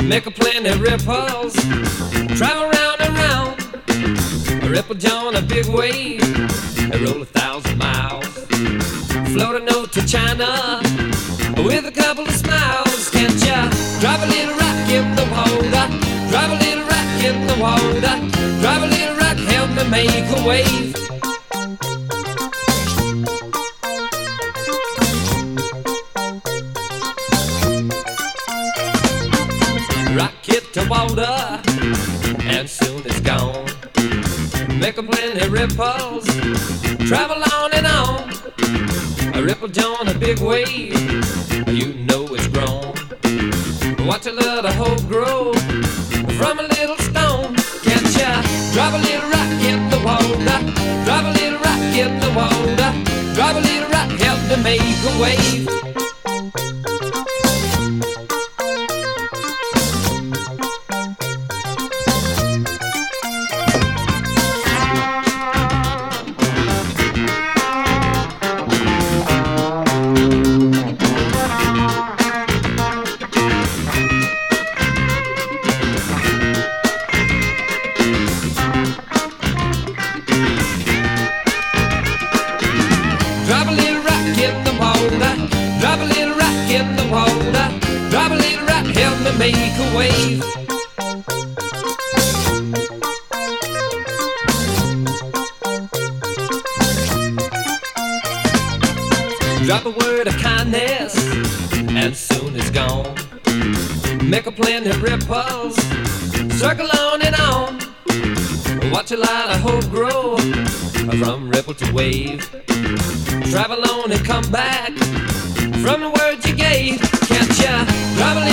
Make a plenty ripples, travel round and round. A ripple join a big wave, they roll 1,000 miles. Float a note to China with a couple of smiles. Can't ya drive a little rock in the water? Drive a little rock in the water. Drive a little rock, help me make a wave. Rock hit the water, and soon it's gone. Make a plenty ripples, travel on and on. A ripple join a big wave, you know it's grown. Watch a little hope grow from a little stone. Can't ya drive a little rock in the water? Drive a little rock in the water. Drive a little rock, help me make a wave. Drop a little rock in the water. Drop a little rock in the water. Drop a little rock, help me make a wave. Drop a word of kindness, and soon it's gone. Make a plenty ripples, circle on and on. Watch a lot of hope grow from ripple to wave. Travel on and come back from the words you gave. Can't ya drive a